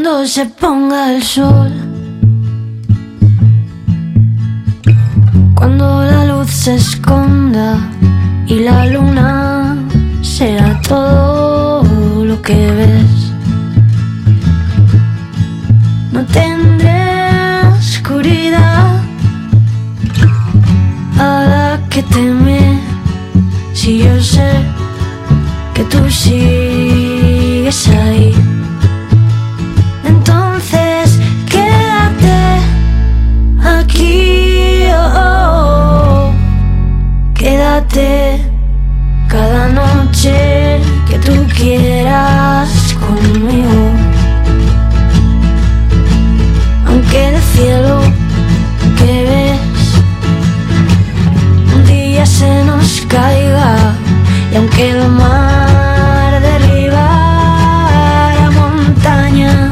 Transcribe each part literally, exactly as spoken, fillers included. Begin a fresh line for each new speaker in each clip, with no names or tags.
cuando se ponga el sol, cuando la luz se esconda y la luna sea todo lo que ves. No tendré oscuridad a la que temer, si yo sé que tú sigues ahí. Entonces quédate aquí, oh, oh. Quédate cada noche que tú quieras conmigo. Aunque el cielo que ves un día se nos caiga, y aunque el mar derribara montañas,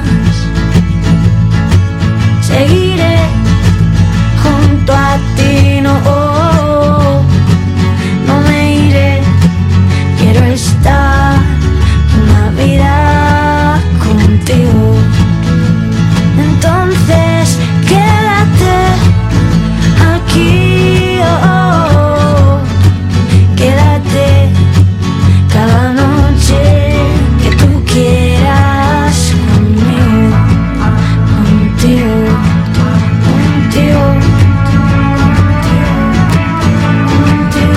seguiré junto a ti, no, oh, no me iré. Quiero estar una vida contigo. Entonces quédate aquí, oh, oh. Quédate cada noche que tú quieras conmigo, contigo, contigo, contigo.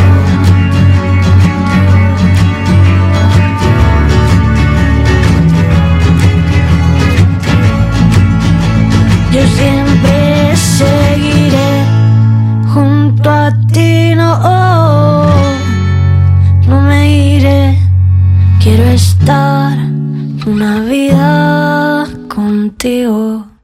Yo siempre seguiré junto a ti, no, oh, no me iré. Quiero estar una vida contigo.